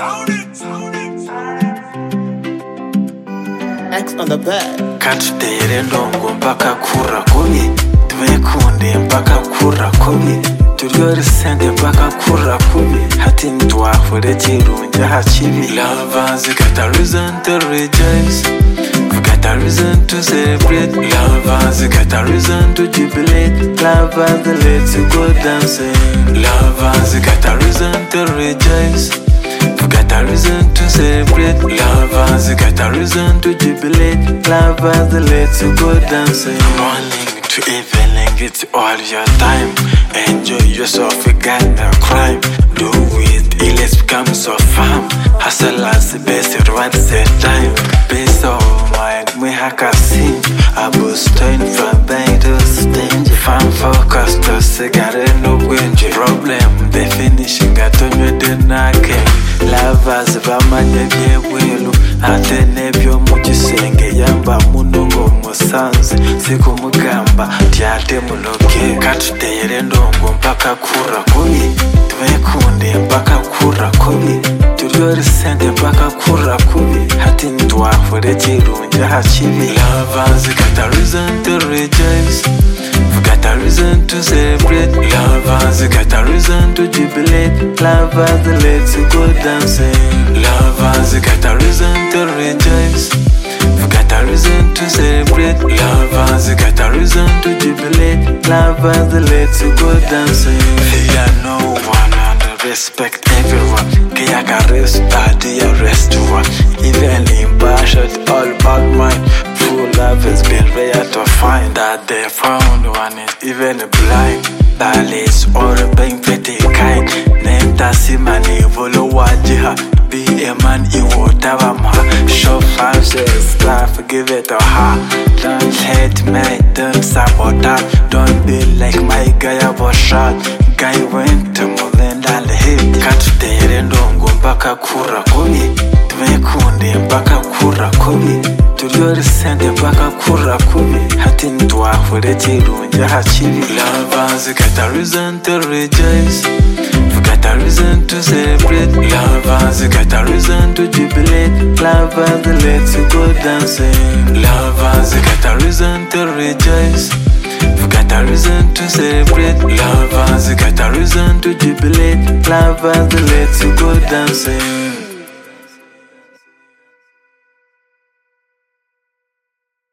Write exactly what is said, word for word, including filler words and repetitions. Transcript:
X on the bed. Katutere ndongo mpaka kura kubi, tumekunde mpaka kura kubi, turyore sente mpaka kura kubi, hati ntwafure kirunja hakibi. Lovers got a reason to rejoice, we got a reason to celebrate. Lovers got a reason to jubilate. Lovers let's go dancing. Lovers got a reason to rejoice, we got a reason to celebrate. Lovers got a reason to jubilate. Lovers let's go dancing. Morning to evening, it's all your time. Enjoy yourself, you got no crime. Do it, it let's become so firm. Hustle as the best at once a time. Peace of mind, we hack a sing. I was turning from bank to stage. Fan focus to cigarette, no windy problem. They finishing at on your dinner game. Lovers bamanye byewelu ate nebyo mukisenge yamba munongo musanze sikumugamba tyate muloke. Katutere ndongo mpaka kura kubi, tumekunde mpaka kura kubi, turyore sente mpaka kura kubi, hati ntwafure kirunja hakibi. Lovers got a reason to rejoice, we got a reason to celebrate. Lovers got a reason to jubilate. Lovers let's go dancing. Lovers got a reason to rejoice, we got a reason to celebrate. Lovers got a reason to jubilate. Lovers let's go dancing. Fear no one and respect everyone. Kiyaka rest party arrest one. Even in passion all about mine. True love has been rare to find. That they found one is even blind. That is all being pretty kind. Name Tasimani Volo Wajiha. Be a man in whatever ma. Show five says life, give it to her. Don't hate me, don't sabotage. Don't be like my guy was shot. Guy went to more than the hit. Katutere ndongo mpaka kura kubi, tumekunde mpaka kura kubi, turyore sente mpaka kura kubi, hati ntwafure kirunja hakibi. Lovers got a reason to rejoice, we got a reason to celebrate. Lovers got a reason to jubilate. Lovers let's go dancing. Lovers got a reason to rejoice, we got a reason to celebrate. Lovers got a reason to jubilate. Lovers let's go dancing.